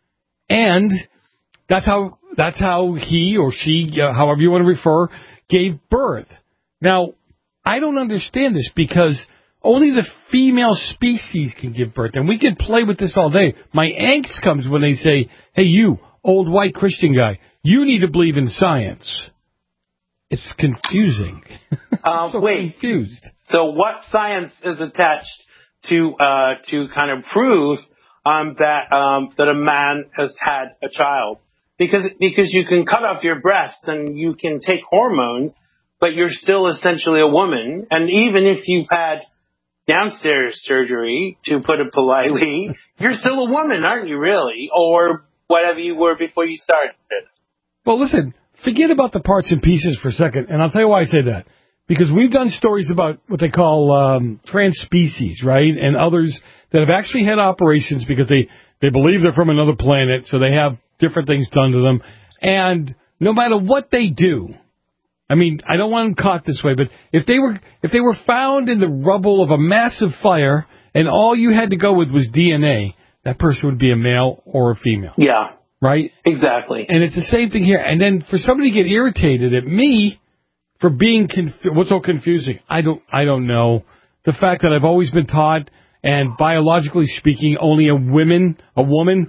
And that's how that's how he or she, uh, however you want to refer, gave birth. Now, I don't understand this because only the female species can give birth, and we can play with this all day. My angst comes when they say, hey, you, old white Christian guy, you need to believe in science. It's confusing. Um, so wait. confused. So what science is attached to uh, to kind of prove um, that um, that a man has had a child? Because because you can cut off your breast and you can take hormones, but you're still essentially a woman. And even if you've had downstairs surgery, to put it politely, you're still a woman, aren't you, really? Or whatever you were before you started. Well, listen, forget about the parts and pieces for a second, and I'll tell you why I say that. Because we've done stories about what they call um, trans species, right, and others that have actually had operations because they, they believe they're from another planet, so they have different things done to them. And no matter what they do, I mean, I don't want them caught this way, but if they were if they were found in the rubble of a massive fire and all you had to go with was D N A, that person would be a male or a female. Yeah. Right? Exactly. And it's the same thing here. And then for somebody to get irritated at me for being conf- what's so confusing? I don't I don't know. The fact that I've always been taught, and biologically speaking, only a woman a woman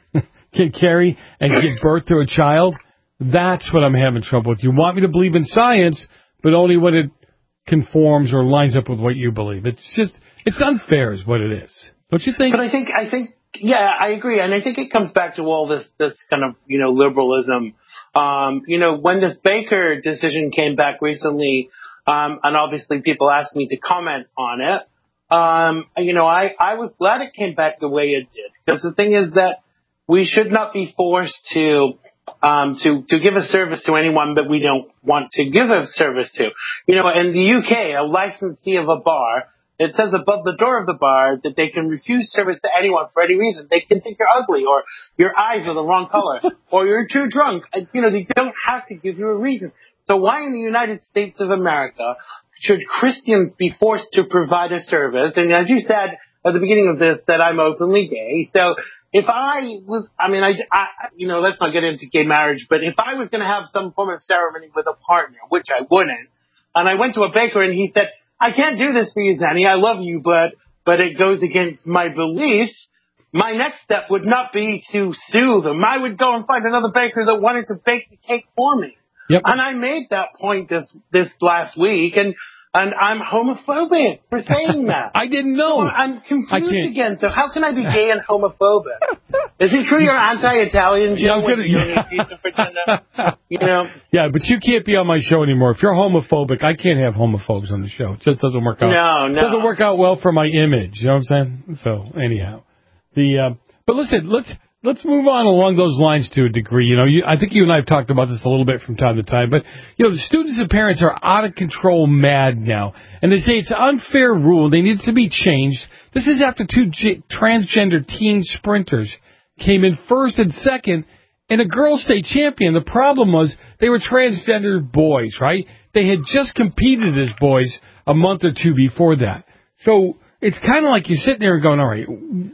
can carry and give birth to a child. That's what I'm having trouble with. You want me to believe in science, but only when it conforms or lines up with what you believe. It's just, it's unfair is what it is. Don't you think? But I think, I think, yeah, I agree. And I think it comes back to all this, this kind of, you know, liberalism. Um, you know, when this Baker decision came back recently, um, and obviously people asked me to comment on it, um, you know, I, I was glad it came back the way it did. Because the thing is that we should not be forced to, Um, to, to give a service to anyone that we don't want to give a service to. You know, in the U K, a licensee of a bar, it says above the door of the bar that they can refuse service to anyone for any reason. They can think you're ugly, or your eyes are the wrong color, or you're too drunk. You know, they don't have to give you a reason. So why in the United States of America should Christians be forced to provide a service? And as you said at the beginning of this, that I'm openly gay. So if I was, I mean, I, I, you know, let's not get into gay marriage, but if I was going to have some form of ceremony with a partner, which I wouldn't, and I went to a baker and he said, I can't do this for you, Zanny, I love you, but, but it goes against my beliefs, my next step would not be to sue them. I would go and find another baker that wanted to bake the cake for me. Yep. And I made that point this, this last week, and And I'm homophobic for saying that. I didn't know. So I'm confused again. So how can I be gay and homophobic? Is it true you're anti-Italian, Joe? Yeah, I'm gonna, you don't eat pizza for dinner? You know? Yeah, but you can't be on my show anymore. If you're homophobic, I can't have homophobes on the show. It just doesn't work out. No, no. It doesn't work out well for my image. You know what I'm saying? So, anyhow. the uh, But listen, let's... Let's move on along those lines to a degree. You know, you, I think you and I have talked about this a little bit from time to time, but, you know, the students and parents are out of control mad now, and they say it's an unfair rule. They need to be changed. This is after two G- transgender teen sprinters came in first and second in a girls' state champion. The problem was they were transgender boys, right? They had just competed as boys a month or two before that. So it's kind of like you're sitting there going, all right,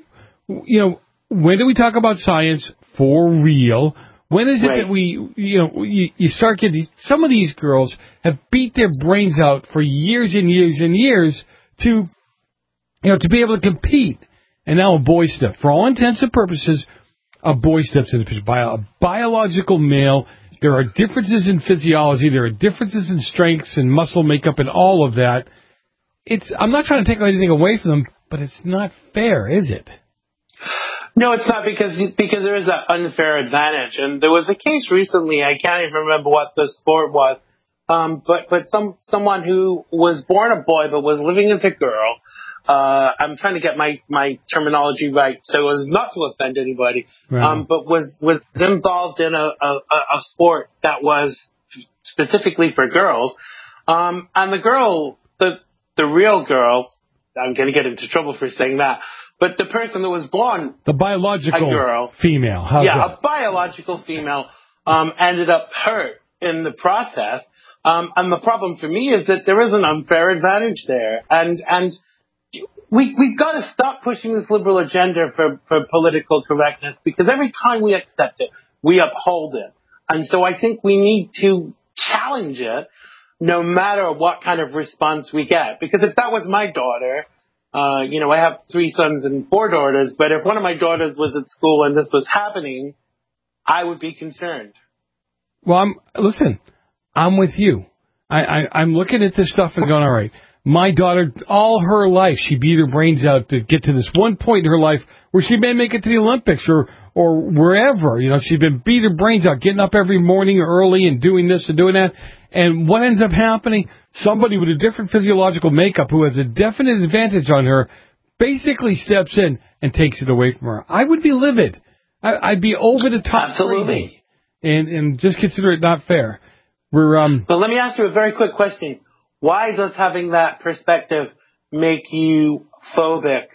you know, when do we talk about science for real? When is it right. that we, you know, you, you start getting, some of these girls have beat their brains out for years and years and years to, you know, to be able to compete. and now a boy steps. For all intents and purposes, a boy steps in the picture. By a biological male, there are differences in physiology, there are differences in strengths and muscle makeup and all of that. It's I'm not trying to take anything away from them, but it's not fair, is it? No, it's not, because because there is that unfair advantage. And there was a case recently, I can't even remember what the sport was, um, but but some someone who was born a boy but was living as a girl. Uh, I'm trying to get my, my terminology right so as not to offend anybody, right. um, but was was involved in a, a, a sport that was specifically for girls. Um, and the girl, the the real girl, I'm going to get into trouble for saying that, but the person that was born the biological a girl, female, How's yeah, that? a biological female, um, ended up hurt in the process. Um, and the problem for me is that there is an unfair advantage there, and and we we've got to stop pushing this liberal agenda for for political correctness, because every time we accept it, we uphold it, and so I think we need to challenge it, no matter what kind of response we get. Because if that was my daughter. Uh, you know, I have three sons and four daughters, but if one of my daughters was at school and this was happening, I would be concerned. Well, I'm, listen, I'm with you. I, I, I'm looking at this stuff and going, all right, my daughter, all her life, she beat her brains out to get to this one point in her life where she may make it to the Olympics or, or wherever. You know, she's been beat her brains out, getting up every morning early and doing this and doing that. And what ends up happening, somebody with a different physiological makeup who has a definite advantage on her basically steps in and takes it away from her. I would be livid. I, I'd be over the top. Absolutely. And, and just consider it not fair. We're, um, but let me ask you a very quick question. Why does having that perspective make you phobic?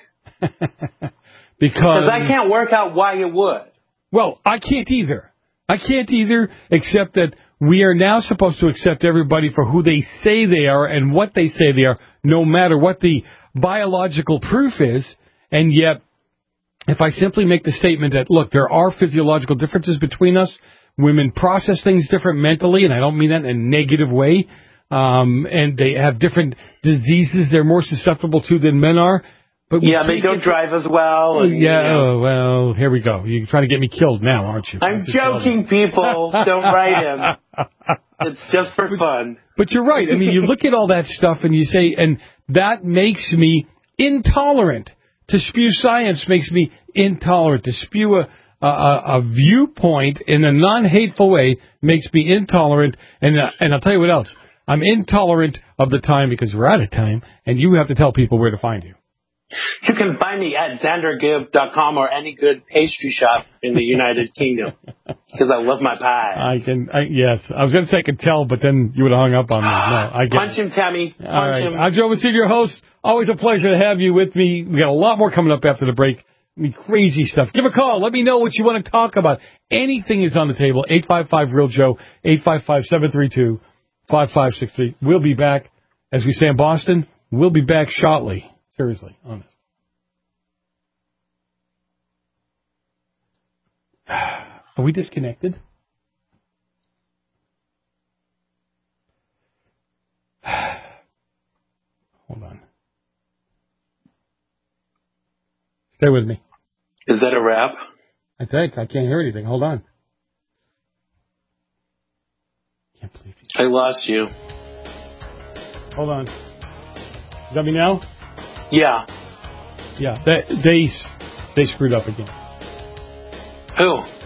Because I can't work out why you would. Well, I can't either. I can't either, except that we are now supposed to accept everybody for who they say they are and what they say they are, no matter what the biological proof is. And yet, if I simply make the statement that, look, there are physiological differences between us, women process things different mentally, and I don't mean that in a negative way, um, and they have different diseases they're more susceptible to than men are. But yeah, they don't drive as well. And, yeah, you know. oh, well, here we go. You're trying to get me killed now, aren't you? I'm joking, people. Don't write him. It's just for fun. But you're right. I mean, you look at all that stuff and you say, and that makes me intolerant. To spew science makes me intolerant. To spew a, a, a viewpoint in a non-hateful way makes me intolerant. And, uh, and I'll tell you what else. I'm intolerant of the time because we're out of time, and you have to tell people where to find you. You can find me at xander gibb dot com or any good pastry shop in the United Kingdom, because I love my pie. I can, I, yes. I was going to say I could tell, but then you would have hung up on me. No, I get Punch him, Tammy. Punch All right. him. I'm Joe Messina, your host. Always a pleasure to have you with me. We got a lot more coming up after the break. I mean, crazy stuff. Give a call. Let me know what you want to talk about. Anything is on the table. eight five five, real Joe, eight five five, seven three two, five five six three. We'll be back. As we say in Boston, we'll be back shortly. Seriously, on this. Are we disconnected? Hold on. Stay with me. Is that a wrap? I think. I can't hear anything. Hold on. Can't believe you. I lost you. Hold on. Is that me now? Yeah. Yeah. They, they, they screwed up again. Who?